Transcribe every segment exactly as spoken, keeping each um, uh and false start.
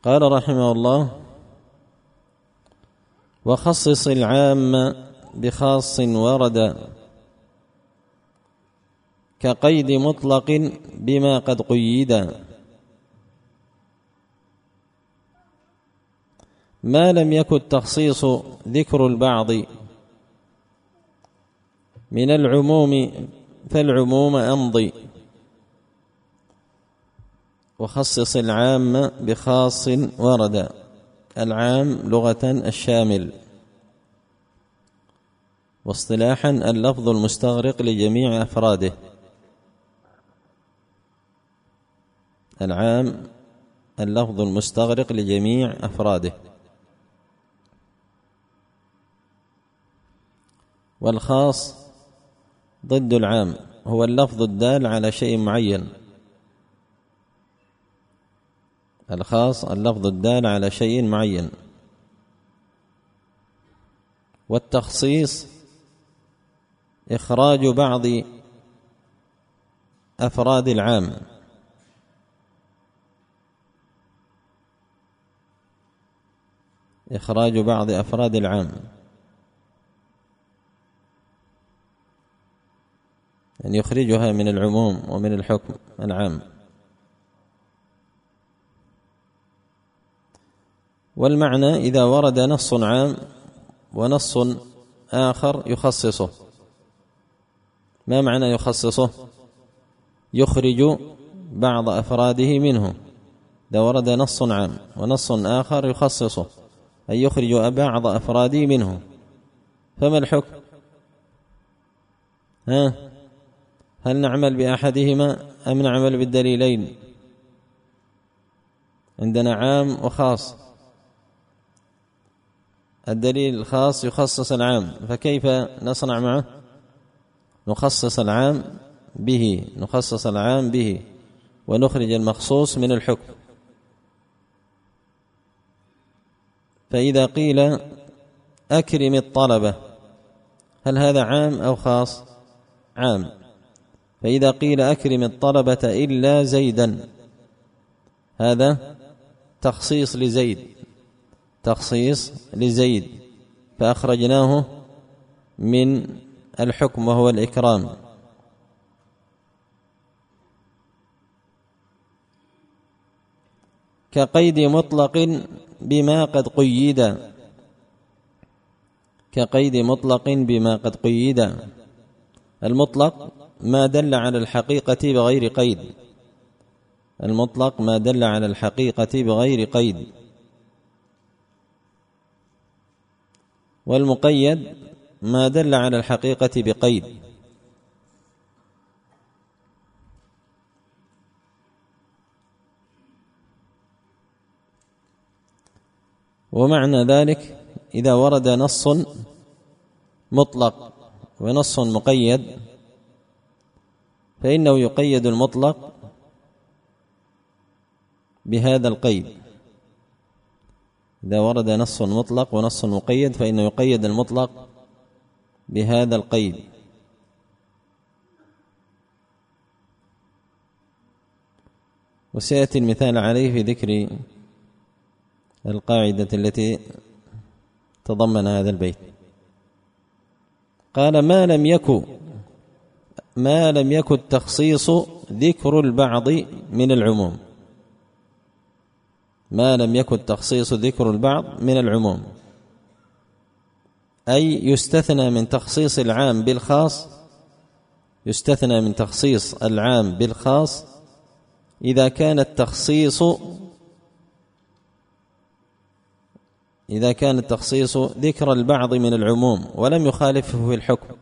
قال رحمه الله: وخصص العام بخاص ورد كقيد مطلق بما قد قيد، ما لم يكن التخصيص ذكر البعض من العموم فالعموم أمضي. وخصص العام بخاص ورد. العام لغة الشامل، واصطلاحا اللفظ المستغرق لجميع أفراده. العام اللفظ المستغرق لجميع أفراده. والخاص ضد العام، هو اللفظ الدال على شيء معين. الخاص اللفظ الدال على شيء معين. والتخصيص إخراج بعض أفراد العام، إخراج بعض أفراد العام، أن يخرجها من العموم ومن الحكم العام. والمعنى إذا ورد نص عام ونص آخر يخصصه. ما معنى يخصصه؟ يخرج بعض أفراده منه. إذا ورد نص عام ونص آخر يخصصه، أي يخرج بعض أفراده منه، فما الحكم؟ ها؟ هل نعمل بأحدهما أم نعمل بالدليلين؟ عندنا عام وخاص. الدليل الخاص يخصص العام، فكيف نصنع معه؟ نخصص العام به، نخصص العام به ونخرج المخصوص من الحكم. فإذا قيل أكرم الطلبة، هل هذا عام أو خاص؟ عام. فإذا قيل أكرم الطلبة إلا زيدا، هذا تخصيص لزيد، تخصيص لزيد، فأخرجناه من الحكم وهو الإكرام. كقيد مطلق بما قد قيد. كقيد مطلق بما قد قيد. المطلق ما دل على الحقيقة بغير قيد. المطلق ما دل على الحقيقة بغير قيد. والمقيد ما دل على الحقيقة بقيد. ومعنى ذلك إذا ورد نص مطلق ونص مقيد فإنه يقيد المطلق بهذا القيد. إذا ورد نص مطلق ونص مقيد فإنه يقيد المطلق بهذا القيد. وسيأتي المثال عليه في ذكر القاعدة التي تضمن هذا البيت. قال: ما لم يكن ما لم يكن التخصيص ذكر البعض من العموم. ما لم يكن التخصيص ذكر البعض من العموم، أي يستثنى من تخصيص العام بالخاص، يستثنى من تخصيص العام بالخاص إذا كان التخصيص إذا كان التخصيص ذكر البعض من العموم ولم يخالفه في الحكم.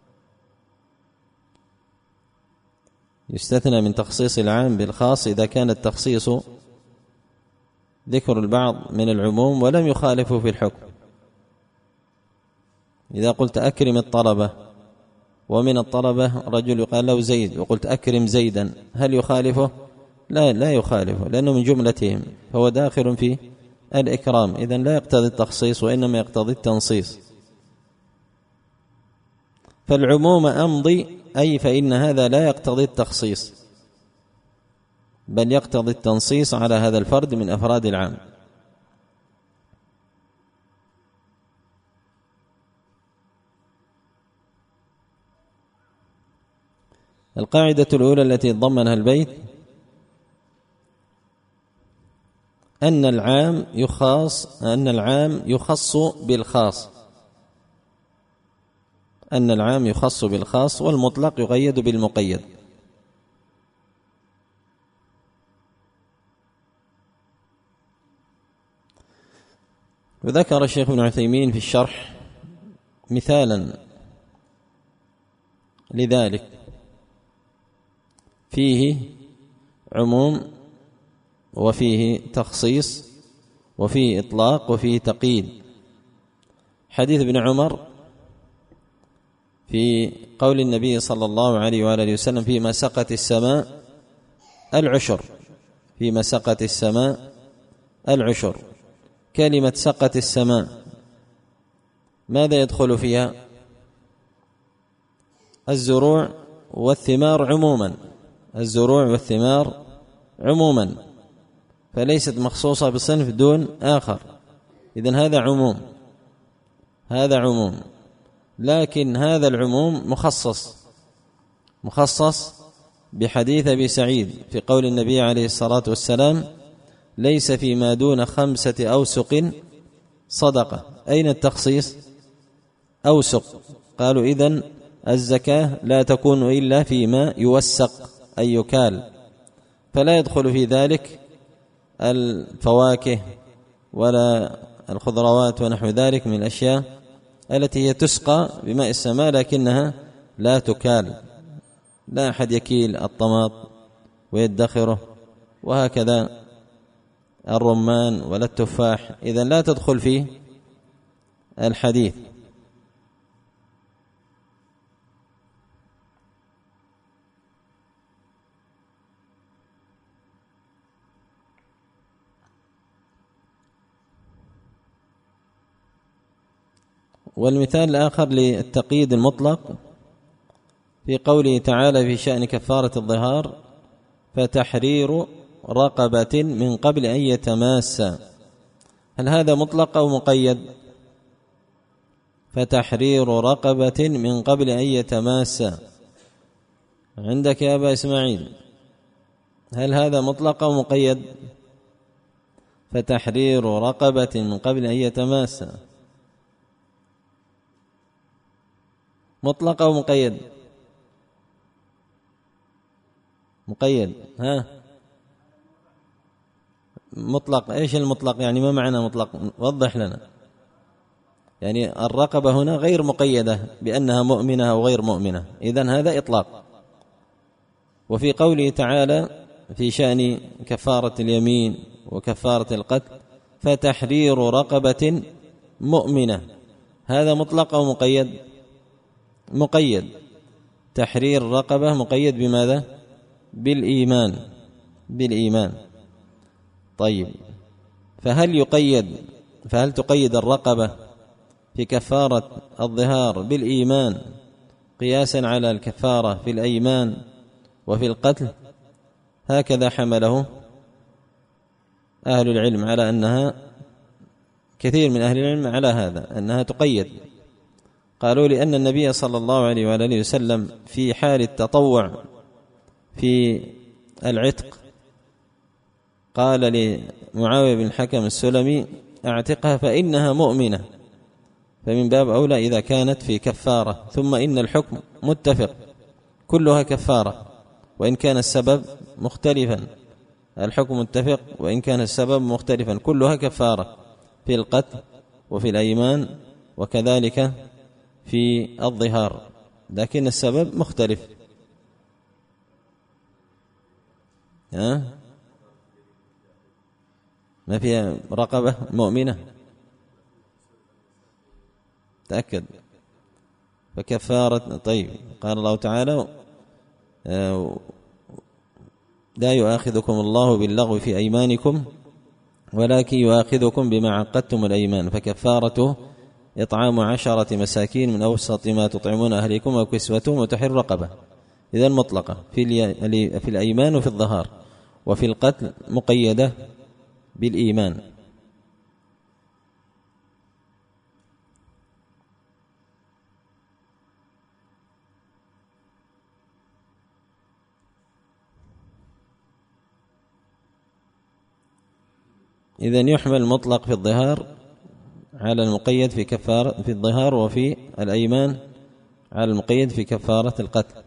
يستثنى من تخصيص العام بالخاص إذا كان التخصيص ذكر البعض من العموم ولم يخالفه في الحكم. إذا قلت أكرم الطلبة ومن الطلبة رجل يقال له زيد وقلت أكرم زيدا، هل يخالفه؟ لا لا يخالفه، لأنه من جملتهم، فهو داخل في الإكرام. إذن لا يقتضي التخصيص وإنما يقتضي التنصيص. فالعموم أمضي، أي فإن هذا لا يقتضي التخصيص بل يقتضي التنصيص على هذا الفرد من أفراد العام. القاعدة الأولى التي ضمنها البيت أن العام يخاص أن العام يخص بالخاص أن العام يخص بالخاص والمطلق يقيد بالمقيد. وذكر الشيخ ابن عثيمين في الشرح مثالا لذلك فيه عموم وفيه تخصيص وفيه إطلاق وفيه تقييد. حديث ابن عمر في قول النبي صلى الله عليه وآله وسلم فيما سقت السماء العشر فيما سقت السماء العشر. كلمة سقت السماء ماذا يدخل فيها؟ الزروع والثمار عموما الزروع والثمار عموما فليست مخصوصة بصنف دون آخر. إذن هذا عموم هذا عموم لكن هذا العموم مخصص مخصص بحديث أبي سعيد في قول النبي عليه الصلاة والسلام ليس فيما دون خمسة أوسق صدقة. أين التخصيص؟ أوسق. قالوا إذن الزكاة لا تكون إلا فيما يوسق أي يكال، فلا يدخل في ذلك الفواكه ولا الخضروات ونحو ذلك من الأشياء التي هي تسقى بماء السماء لكنها لا تكال. لا أحد يكيل الطماط ويدخره، وهكذا الرمان ولا التفاح، إذن لا تدخل فيه الحديث. والمثال الآخر للتقييد المطلق في قوله تعالى في شأن كفارة الظهار فتحرير رقبة من قبل أن يتماسا. هل هذا مطلق أو مقيد؟ فتحرير رقبة من قبل أن يتماسا عندك يا أبا إسماعيل، هل هذا مطلق أو مقيد؟ فتحرير رقبة من قبل أن يتماسا مطلق أو مقيد؟ مقيد. ها مطلق. ايش المطلق يعني؟ ما معنى مطلق؟ وضح لنا. يعني الرقبة هنا غير مقيدة بأنها مؤمنة أو غير مؤمنة، إذن هذا إطلاق. وفي قوله تعالى في شأن كفارة اليمين وكفارة القتل فتحرير رقبة مؤمنة، هذا مطلق أو مقيد؟ مقيد. تحرير رقبة مقيد بماذا؟ بالإيمان بالإيمان. طيب، فهل يقيد فهل تقيد الرقبة في كفارة الظهار بالإيمان قياسا على الكفارة في الأيمان وفي القتل؟ هكذا حمله أهل العلم على أنها، كثير من أهل العلم على هذا أنها تقيد. قالوا لأن النبي صلى الله عليه وآله وسلم في حال التطوع في العتق قال لمعاوية بن الحكم السلمي اعتقها فإنها مؤمنة، فمن باب أولى إذا كانت في كفارة. ثم إن الحكم متفق كلها كفارة وإن كان السبب مختلفا، الحكم متفق وإن كان السبب مختلفا، كلها كفارة في القتل وفي الأيمان وكذلك في الظهار، لكن السبب مختلف. ها ما فيها رقبة مؤمنة؟ تأكد. فكفارة. طيب، قال الله تعالى لا يؤاخذكم الله باللغو في أيمانكم ولكن يؤاخذكم بما عقدتم الأيمان فكفارته إطعام عشرة مساكين من أوسط ما تطعمون أهليكم وكسوتهم وتحرير رقبة. إذن مطلقة في الأيمان وفي الظهار، وفي القتل مقيدة بالإيمان. إذن يحمل مطلق في الظهار على المقيد في كفارة في الظهار، وفي الأيمان على المقيد في كفارة القتل.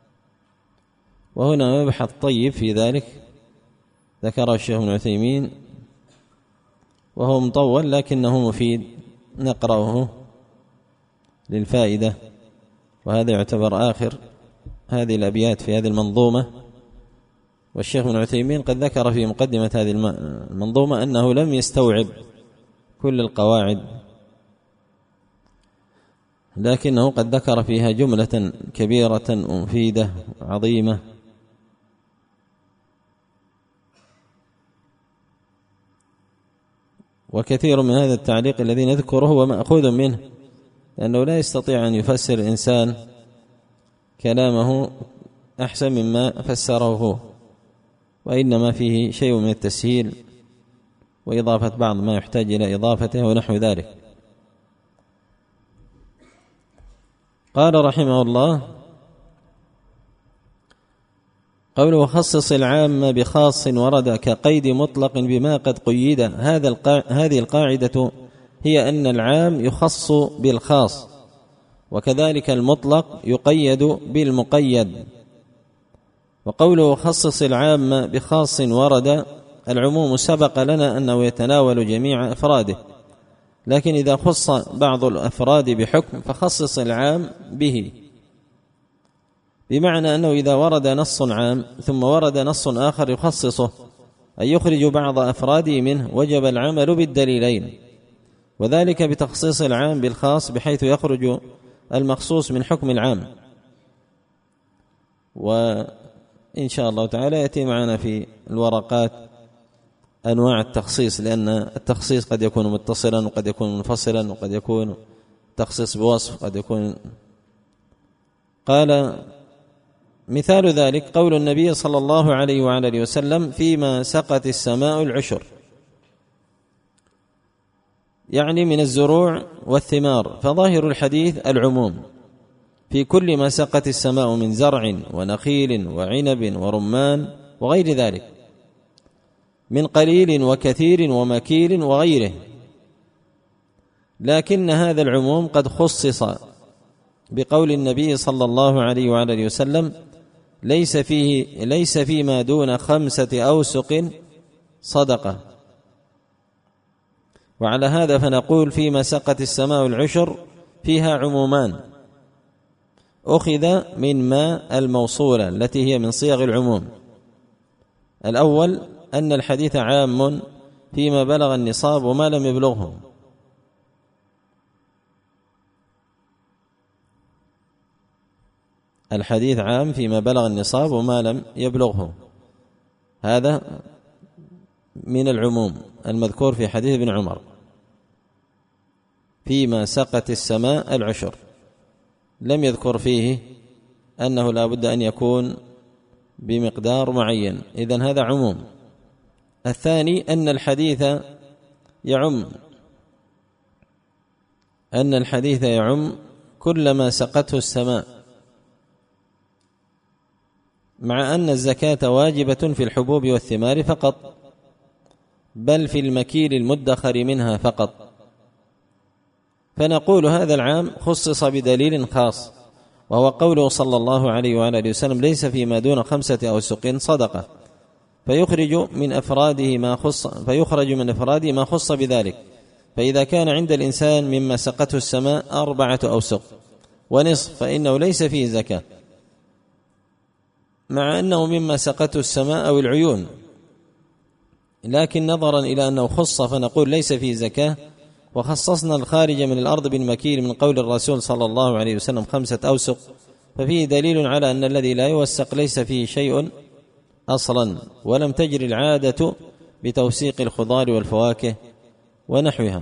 وهنا مبحث طيب في ذلك ذكره الشيخ ابن عثيمين، وهو مطول لكنه مفيد، نقرأه للفائدة. وهذا يعتبر آخر هذه الأبيات في هذه المنظومة. والشيخ ابن عثيمين قد ذكر في مقدمة هذه المنظومة أنه لم يستوعب كل القواعد، لكنه قد ذكر فيها جملة كبيرة مفيدة عظيمة. وكثير من هذا التعليق الذي نذكره هو مأخوذ منه، لأنه لا يستطيع أن يفسر الإنسان كلامه أحسن مما فسره هو، وإنما فيه شيء من التسهيل وإضافة بعض ما يحتاج إلى إضافته ونحو ذلك. قال رحمه الله: قوله خصص العام بخاص ورد كقيد مطلق بما قد قيد. هذا القاع... هذه القاعدة هي أن العام يخص بالخاص، وكذلك المطلق يقيد بالمقيد. وقوله خصص العام بخاص ورد، العموم سبق لنا أنه يتناول جميع أفراده، لكن إذا خص بعض الأفراد بحكم فخصص العام به، بمعنى أنه إذا ورد نص عام ثم ورد نص آخر يخصصه أي يخرج بعض أفراده منه، وجب العمل بالدليلين، وذلك بتخصيص العام بالخاص بحيث يخرج المخصوص من حكم العام. وإن شاء الله تعالى يأتي معنا في الورقات أنواع التخصيص، لأن التخصيص قد يكون متصلا وقد يكون منفصلا وقد يكون تخصيص بوصف قد يكون. قال: مثال ذلك قول النبي صلى الله عليه وعلى اله وسلم: فيما سقت السماء العشر، يعني من الزروع والثمار، فظاهر الحديث العموم في كل ما سقت السماء من زرع ونخيل وعنب ورمان وغير ذلك، من قليل وكثير ومكيل وغيره. لكن هذا العموم قد خصص بقول النبي صلى الله عليه وعلى اله وسلم: ليس فيه ليس فيما دون خمسة أوسق صدقة. وعلى هذا فنقول فيما سقت السماء العشر فيها عمومان أخذ من ما الموصولة التي هي من صيغ العموم. الأول أن الحديث عام فيما بلغ النصاب وما لم يبلغه، الحديث عام فيما بلغ النصاب وما لم يبلغه، هذا من العموم المذكور في حديث ابن عمر: فيما سقت السماء العشر، لم يذكر فيه أنه لا بد أن يكون بمقدار معين، إذن هذا عموم. الثاني أن الحديث يعم أن الحديث يعم كل ما سقته السماء، مع أن الزكاة واجبة في الحبوب والثمار فقط، بل في المكيل المدخر منها فقط. فنقول هذا العام خصص بدليل خاص، وهو قوله صلى الله عليه وآله وسلم: ليس فيما دون خمسة أوسق صدقة، فيخرج من أفراده ما خص فيخرج من أفراده ما خص بذلك. فإذا كان عند الإنسان مما سقته السماء أربعة أوسق ونصف فإنه ليس فيه زكاة، مع أنه مما سقته السماء أو العيون، لكن نظرا إلى أنه خص فنقول ليس فيه زكاة. وخصصنا الخارج من الأرض بالمكيل من قول الرسول صلى الله عليه وسلم: خمسة أوسق، ففيه دليل على أن الذي لا يوسق ليس فيه شيء أصلا، ولم تجري العادة بتوسيق الخضار والفواكه ونحوها.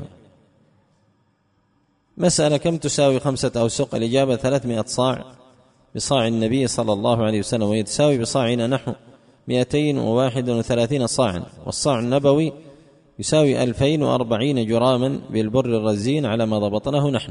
مسألة: كم تساوي خمسة أوسق؟ الإجابة: ثلاثمائة صاع بصاع النبي صلى الله عليه وسلم، ويتساوي بصاعنا نحو مئتين وواحد وثلاثين صاعا، والصاع النبوي يساوي ألفين وأربعين جراما بالبر الرزين على ما ضبطناه نحن.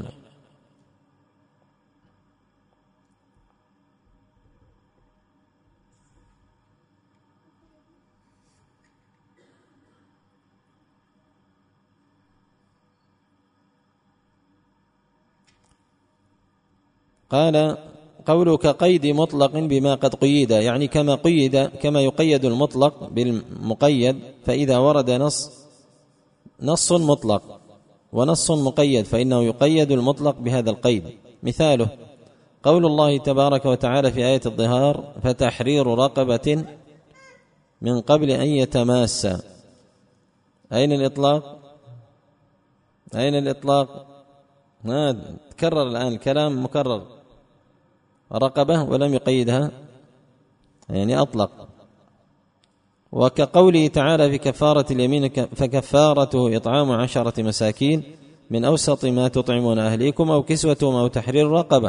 قال قولك قيد مطلق بما قد قيد، يعني كما قيد كما يقيد المطلق بالمقيد، فإذا ورد نص نص مطلق ونص مقيد فإنه يقيد المطلق بهذا القيد. مثاله قول الله تبارك وتعالى في آية الظهار: فتحرير رقبة من قبل أن يتماسا. أين الإطلاق؟ أين الإطلاق؟ ما تكرر الآن الكلام مكرر، رقبة ولم يقيدها، يعني أطلق. وكقوله تعالى في كفارة اليمين: فكفارته إطعام عشرة مساكين من أوسط ما تطعمون أهليكم أو كسوتهم أو تحرير رقبة.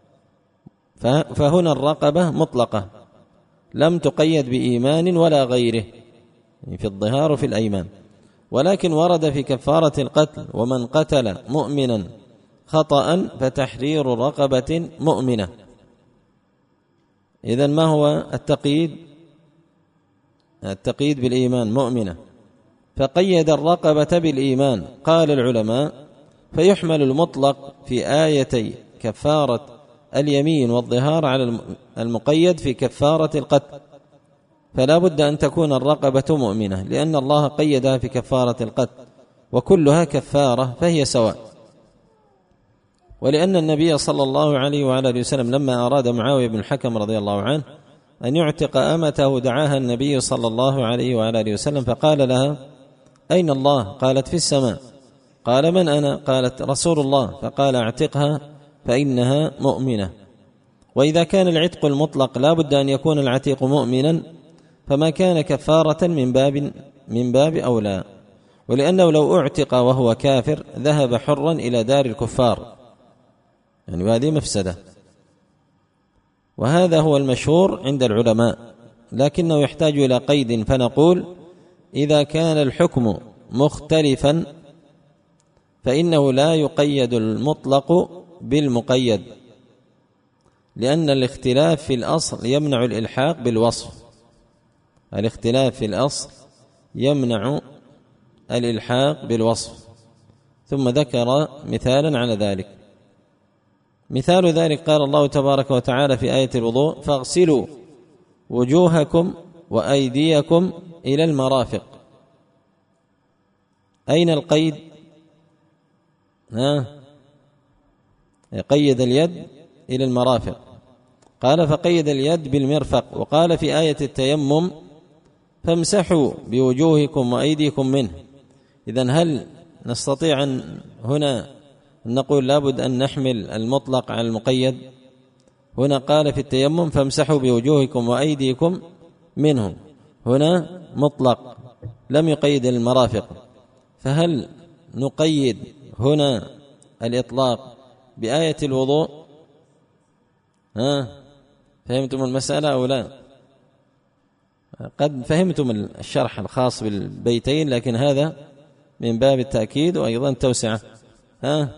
فهنا الرقبة مطلقة لم تقيد بإيمان ولا غيره في الظهار وفي الأيمان، ولكن ورد في كفارة القتل: ومن قتل مؤمنا خطأ فتحرير رقبة مؤمنة. إذن ما هو التقييد؟ التقييد بالإيمان، مؤمنة، فقيد الرقبة بالإيمان. قال العلماء: فيحمل المطلق في آيتي كفارة اليمين والظهار على المقيد في كفارة القتل، فلا بد أن تكون الرقبة مؤمنة، لأن الله قيدها في كفارة القتل وكلها كفارة فهي سواء. ولأن النبي صلى الله عليه وعلى اله وسلم لما أراد معاوية بن الحكم رضي الله عنه أن يعتق أمته دعاها النبي صلى الله عليه وعلى اله وسلم فقال لها: أين الله؟ قالت: في السماء. قال: من أنا؟ قالت: رسول الله. فقال: اعتقها فإنها مؤمنة. وإذا كان العتق المطلق لا بد أن يكون العتيق مؤمنا، فما كان كفارة من باب من باب أولى. ولأنه لو اعتق وهو كافر ذهب حرا إلى دار الكفار، يعني وهذه مفسدة. وهذا هو المشهور عند العلماء، لكنه يحتاج إلى قيد، فنقول: إذا كان الحكم مختلفا فإنه لا يقيد المطلق بالمقيد، لأن الاختلاف في الأصل يمنع الإلحاق بالوصف. الاختلاف في الأصل يمنع الإلحاق بالوصف. ثم ذكر مثالا على ذلك. مثال ذلك قال الله تبارك وتعالى في آية الوضوء: فاغسلوا وجوهكم وأيديكم إلى المرافق. أين القيد؟ ها؟ قيد اليد إلى المرافق، قال: فقيد اليد بالمرفق. وقال في آية التيمم: فامسحوا بوجوهكم وأيديكم منه. إذن هل نستطيع أن هنا نقول لابد أن نحمل المطلق على المقيد؟ هنا قال في التيمم: فامسحوا بوجوهكم وأيديكم منه، هنا مطلق لم يقيد المرافق، فهل نقيد هنا الإطلاق بآية الوضوء؟ ها، فهمتم المسألة أو لا؟ قد فهمتم الشرح الخاص بالبيتين، لكن هذا من باب التأكيد وأيضا توسعة. ها،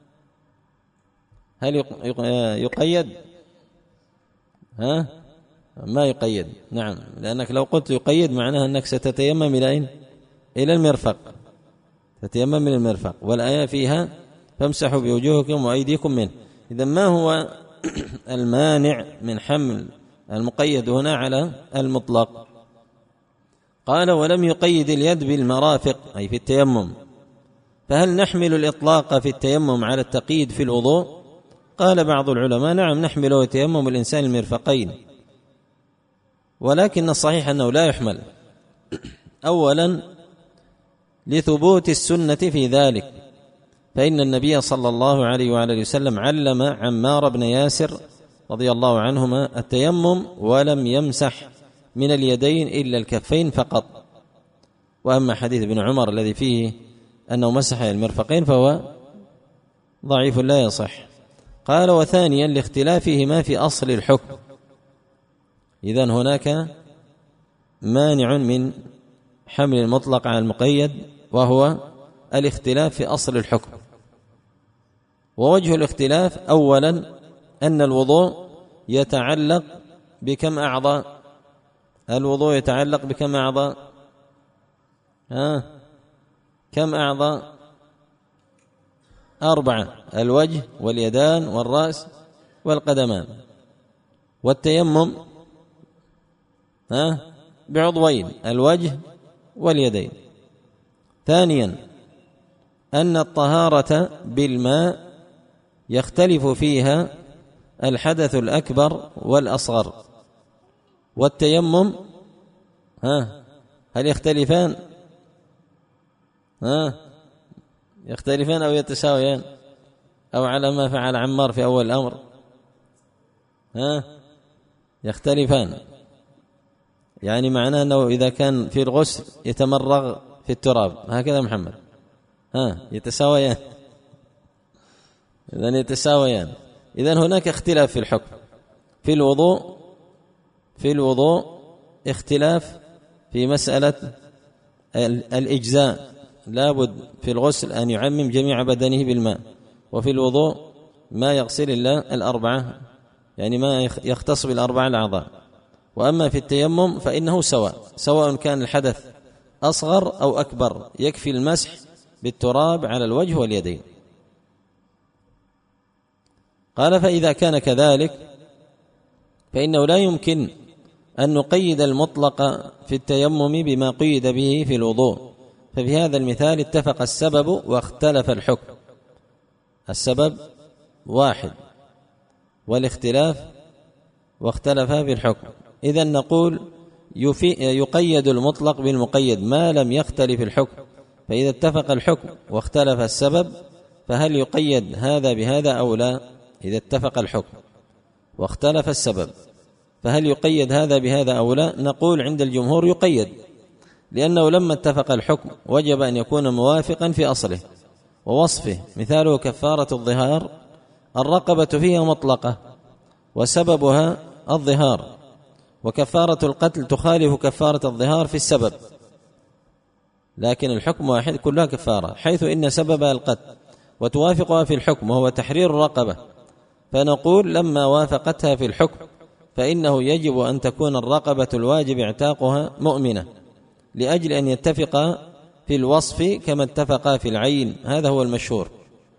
هل يقيد؟ ها، ما يقيد. نعم، لأنك لو قلت يقيد معناها أنك ستتيمم إلى أين؟ إلى المرفق، تتيمم من المرفق، والآية فيها: فامسحوا بوجوهكم وأيديكم منه. إذا ما هو المانع من حمل المقيد هنا على المطلق؟ قال: ولم يقيد اليد بالمرافق، أي في التيمم. فهل نحمل الإطلاق في التيمم على التقييد في الوضوء؟ قال بعض العلماء: نعم، نحمله تيمم الإنسان المرفقين، ولكن الصحيح أنه لا يحمل. أولا لثبوت السنة في ذلك، فإن النبي صلى الله عليه وعلى وسلم علم عمار بن ياسر رضي الله عنهما التيمم ولم يمسح من اليدين إلا الكفين فقط. وأما حديث ابن عمر الذي فيه أنه مسح المرفقين فهو ضعيف لا يصح. قال: وثانيا لاختلافهما في أصل الحكم. إذن هناك مانع من حمل المطلق على المقيد، وهو الاختلاف في أصل الحكم. ووجه الاختلاف: أولا أن الوضوء يتعلق بكم أعضاء؟ الوضوء يتعلق بكم أعضاء؟ ها، كم أعضاء؟ أربعة: الوجه واليدان والرأس والقدمان. والتيمم ها بعضوين الوجه واليدين. ثانيا أن الطهارة بالماء يختلف فيها الحدث الأكبر والأصغر. والتيمم ها هل يختلفان؟ ها يختلفان أو يتساويان أو على ما فعل عمار في أول الأمر؟ ها يختلفان، يعني معناه أنه إذا كان في الغسل يتمرغ في التراب هكذا محمد، ها يتساويان، إذن يتساويان. إذن هناك اختلاف في الحكم. في الوضوء في الوضوء اختلاف في مسألة الإجزاء، لابد في الغسل أن يعمم جميع بدنه بالماء، وفي الوضوء ما يغسل إلا الأربعة، يعني ما يختص بالأربعة الأعضاء. وأما في التيمم فإنه سواء سواء كان الحدث أصغر أو أكبر، يكفي المسح بالتراب على الوجه واليدين. قال فإذا كان كذلك فإنه لا يمكن أن نقيد المطلق في التيمم بما قيد به في الوضوء. ففي هذا المثال اتفق السبب واختلف الحكم، السبب واحد والاختلاف واختلف في الحكم. إذن نقول يقيد المطلق بالمقيد ما لم يختلف الحكم. فإذا اتفق الحكم واختلف السبب فهل يقيد هذا بهذا أو لا؟ إذا اتفق الحكم واختلف السبب فهل يقيد هذا بهذا أو لا؟ نقول عند الجمهور يقيد، لأنه لما اتفق الحكم وجب أن يكون موافقا في أصله ووصفه. مثاله كفارة الظهار، الرقبة فيها مطلقة وسببها الظهار، وكفارة القتل تخالف كفارة الظهار في السبب، لكن الحكم واحد كلها كفارة، حيث إن سببها القتل وتوافقها في الحكم وهو تحرير الرقبة. فنقول لما وافقتها في الحكم فإنه يجب أن تكون الرقبة الواجب اعتاقها مؤمنة، لأجل أن يتفقا في الوصف كما اتفقا في العين، هذا هو المشهور.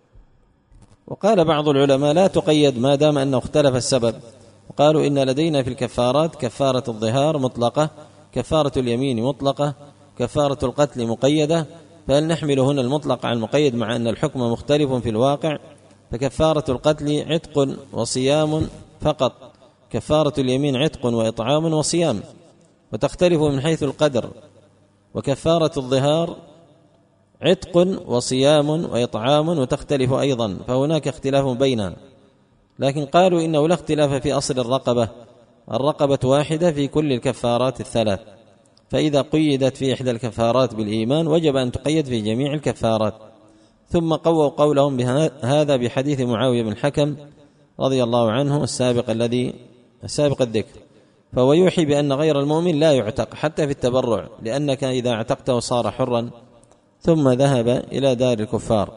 وقال بعض العلماء لا تقيد ما دام أنه اختلف السبب، وقالوا إن لدينا في الكفارات كفارة الظهار مطلقة، كفارة اليمين مطلقة، كفارة القتل مقيدة، فهل نحمل هنا المطلق على المقيد مع أن الحكم مختلف في الواقع؟ فكفارة القتل عتق وصيام فقط، كفارة اليمين عتق وإطعام وصيام، وتختلف من حيث القدر. وكفارة الظهار عتق وصيام وإطعام وتختلف أيضا، فهناك اختلاف بينها. لكن قالوا إنه لا اختلاف في أصل الرقبة، الرقبة واحدة في كل الكفارات الثلاث، فإذا قيدت في إحدى الكفارات بالإيمان وجب أن تقيد في جميع الكفارات. ثم قووا قولهم بهذا بحديث معاوية بن الحكم رضي الله عنه السابق الذي سابق الذكر، فهو يوحي بأن غير المؤمن لا يعتق حتى في التبرع، لأنك إذا اعتقته صار حرا ثم ذهب إلى دار الكفار.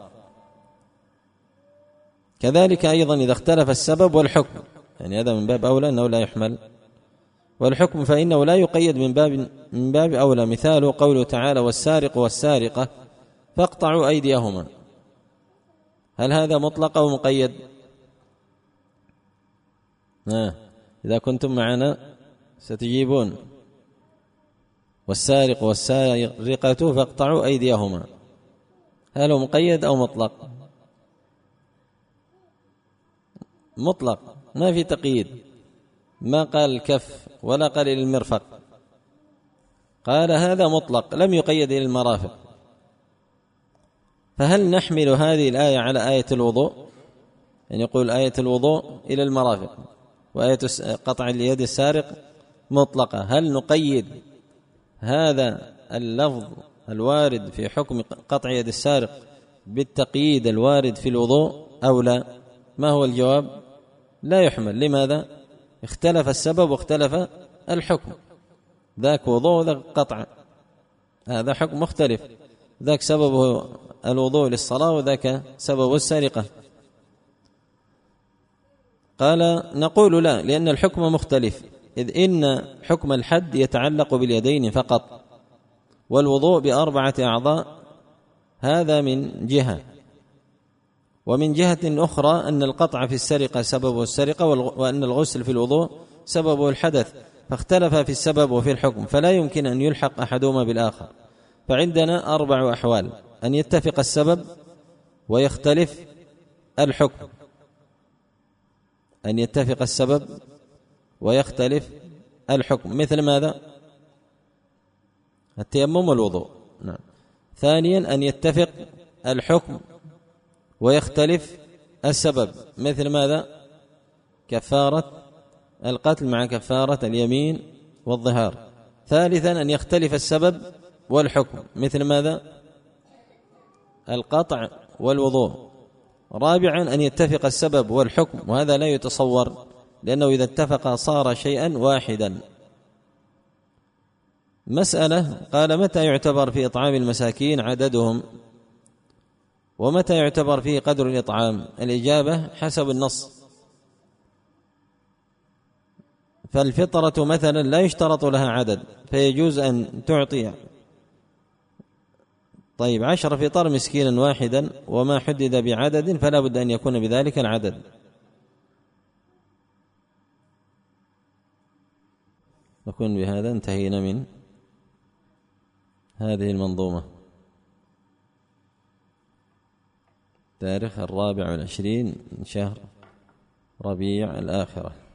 كذلك أيضا إذا اختلف السبب والحكم، يعني هذا من باب أولى أنه لا يحمل، والحكم فإنه لا يقيد من باب من باب أولى. مثاله قوله تعالى والسارق والسارقة فاقطعوا أيديهما، هل هذا مطلق أو مقيد؟ آه. إذا كنتم معنا ستجيبون. والسارق والسارقة فاقطعوا أيديهما، هل هو مقيد أو مطلق؟ مطلق، ما في تقييد، ما قال الكف ولا قال المرفق، قال هذا مطلق لم يقيد إلى المرافق. فهل نحمل هذه الآية على آية الوضوء؟ يعني يقول آية الوضوء إلى المرافق وآية قطع اليد السارق مطلقة، هل نقيد هذا اللفظ الوارد في حكم قطع يد السارق بالتقييد الوارد في الوضوء أو لا؟ ما هو الجواب؟ لا يحمل. لماذا؟ اختلف السبب واختلف الحكم، ذاك وضوء وذاك قطع، هذا حكم مختلف، ذاك سببه الوضوء للصلاة وذاك سبب السرقة. قال نقول لا، لأن الحكم مختلف، إذ إن حكم الحد يتعلق باليدين فقط، والوضوء بأربعة أعضاء هذا من جهة، ومن جهة أخرى أن القطع في السرقة سببه السرقة، وأن الغسل في الوضوء سببه الحدث، فاختلف في السبب وفي الحكم، فلا يمكن أن يلحق أحدهما بالآخر. فعندنا أربع أحوال: أن يتفق السبب ويختلف الحكم، أن يتفق السبب ويختلف الحكم، مثل ماذا؟ التيمم والوضوء. نعم. ثانيا أن يتفق الحكم ويختلف السبب، مثل ماذا؟ كفارة القتل مع كفارة اليمين والظهار. ثالثا أن يختلف السبب والحكم، مثل ماذا؟ القطع والوضوء. رابعا أن يتفق السبب والحكم، وهذا لا يتصور، لأنه إذا اتفق صار شيئا واحدا. مسألة: قال متى يعتبر في إطعام المساكين عددهم، ومتى يعتبر فيه قدر الإطعام؟ الإجابة حسب النص. فالفطرة مثلا لا يشترط لها عدد، فيجوز أن تعطي طيب عشر فطر مسكينا واحدا، وما حدد بعدد فلا بد أن يكون بذلك العدد. نكون بهذا انتهينا من هذه المنظومة. تاريخ الرابع والعشرين من شهر ربيع الآخرة.